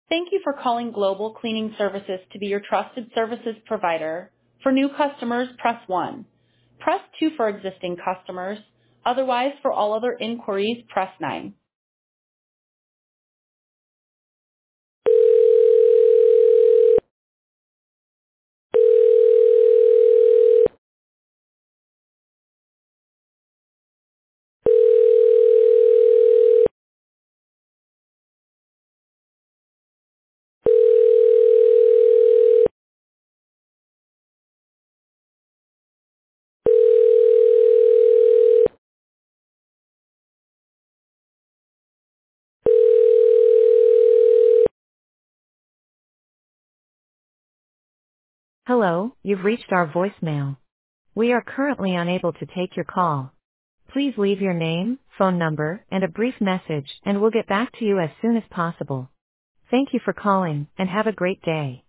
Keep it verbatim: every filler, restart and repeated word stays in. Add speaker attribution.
Speaker 1: Thank you for calling Global Cleaning Services to be your trusted services provider. For new customers, press one. Press two for existing customers. Otherwise, for all other inquiries, press nine. Hello, you've reached our voicemail. We are currently unable to take your call. Please leave your name, phone number, and a brief message, and we'll get back to you as soon as possible. Thank you for calling, and have a great day.